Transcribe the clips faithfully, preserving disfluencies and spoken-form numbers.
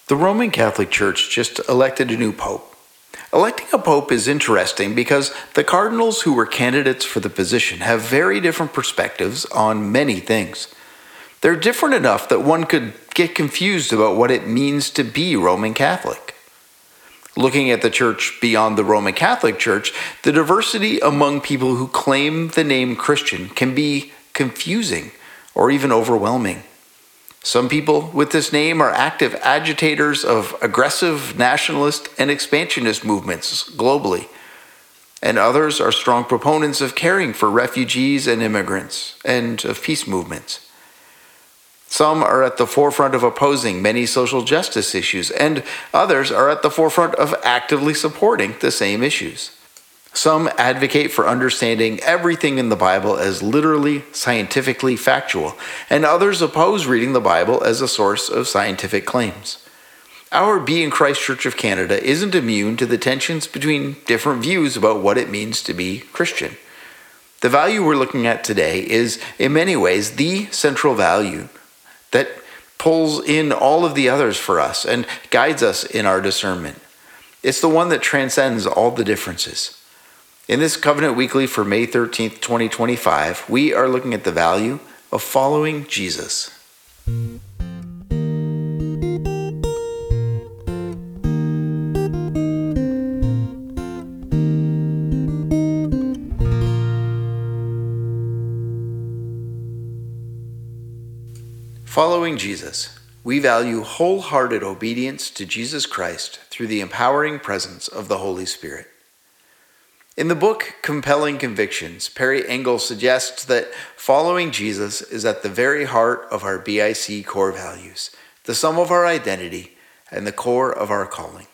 The Roman Catholic Church just elected a new pope. Electing a pope is interesting because the cardinals who were candidates for the position have very different perspectives on many things. They're different enough that one could get confused about what it means to be Roman Catholic. Looking at the church beyond the Roman Catholic Church, the diversity among people who claim the name Christian can be confusing or even overwhelming. Some people with this name are active agitators of aggressive nationalist and expansionist movements globally, and others are strong proponents of caring for refugees and immigrants and of peace movements. Some are at the forefront of opposing many social justice issues, and others are at the forefront of actively supporting the same issues. Some advocate for understanding everything in the Bible as literally, scientifically factual, and others oppose reading the Bible as a source of scientific claims. Our Be in Christ Church of Canada isn't immune to the tensions between different views about what it means to be Christian. The value we're looking at today is, in many ways, the central value that pulls in all of the others for us and guides us in our discernment. It's the one that transcends all the differences. In this Covenant Weekly for May thirteenth, twenty twenty-five, we are looking at the value of following Jesus. Following Jesus, we value wholehearted obedience to Jesus Christ through the empowering presence of the Holy Spirit. In the book Compelling Convictions, Perry Engel suggests that following Jesus is at the very heart of our B I C core values, the sum of our identity, and the core of our calling.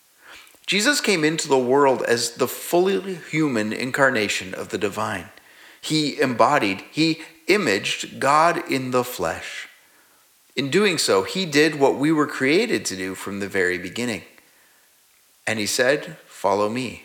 Jesus came into the world as the fully human incarnation of the divine. He embodied, he imaged God in the flesh. In doing so, he did what we were created to do from the very beginning. And he said, "Follow me."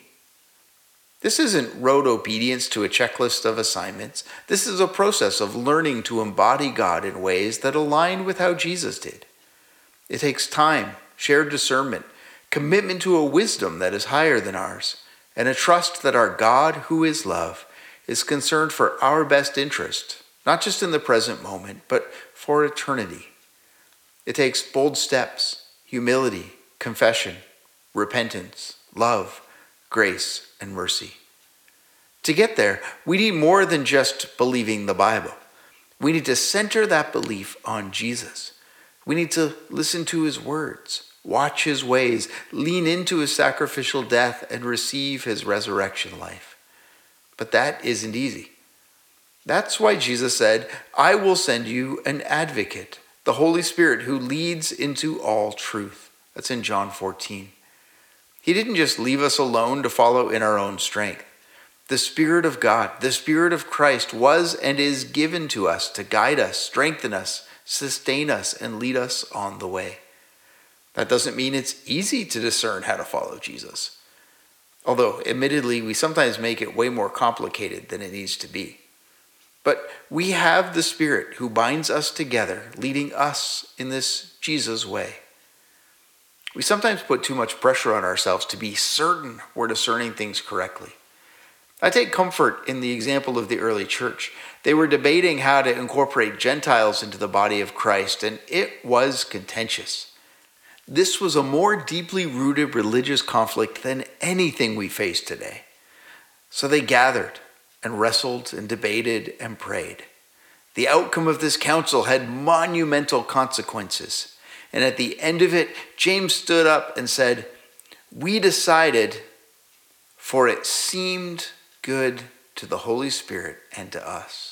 This isn't rote obedience to a checklist of assignments. This is a process of learning to embody God in ways that align with how Jesus did. It takes time, shared discernment, commitment to a wisdom that is higher than ours, and a trust that our God, who is love, is concerned for our best interest, not just in the present moment, but for eternity. It takes bold steps, humility, confession, repentance, love, grace, and mercy. To get there, we need more than just believing the Bible. We need to center that belief on Jesus. We need to listen to his words, watch his ways, lean into his sacrificial death, and receive his resurrection life. But that isn't easy. That's why Jesus said, "I will send you an advocate, the Holy Spirit who leads into all truth." That's in John fourteen. He didn't just leave us alone to follow in our own strength. The Spirit of God, the Spirit of Christ was and is given to us to guide us, strengthen us, sustain us, and lead us on the way. That doesn't mean it's easy to discern how to follow Jesus. Although, admittedly, we sometimes make it way more complicated than it needs to be. But we have the Spirit who binds us together, leading us in this Jesus way. We sometimes put too much pressure on ourselves to be certain we're discerning things correctly. I take comfort in the example of the early church. They were debating how to incorporate Gentiles into the body of Christ, and it was contentious. This was a more deeply rooted religious conflict than anything we face today. So they gathered and wrestled and debated and prayed. The outcome of this council had monumental consequences. And at the end of it, James stood up and said, "We decided, for it seemed good to the Holy Spirit and to us."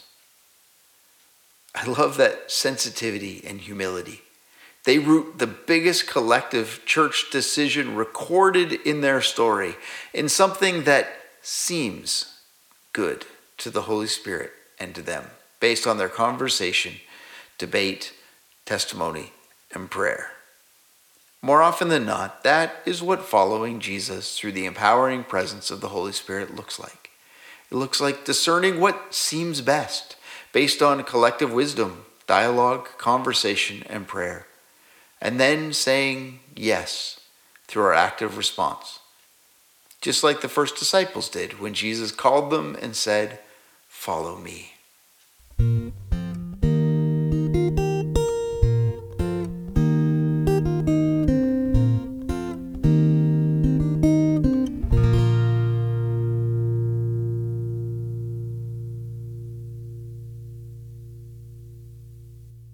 I love that sensitivity and humility. They root the biggest collective church decision recorded in their story in something that seems good to the Holy Spirit and to them, based on their conversation, debate, testimony, and prayer. More often than not, that is what following Jesus through the empowering presence of the Holy Spirit looks like. It looks like discerning what seems best, based on collective wisdom, dialogue, conversation, and prayer. and then saying yes through our active response, just like the first disciples did when Jesus called them and said, "Follow me."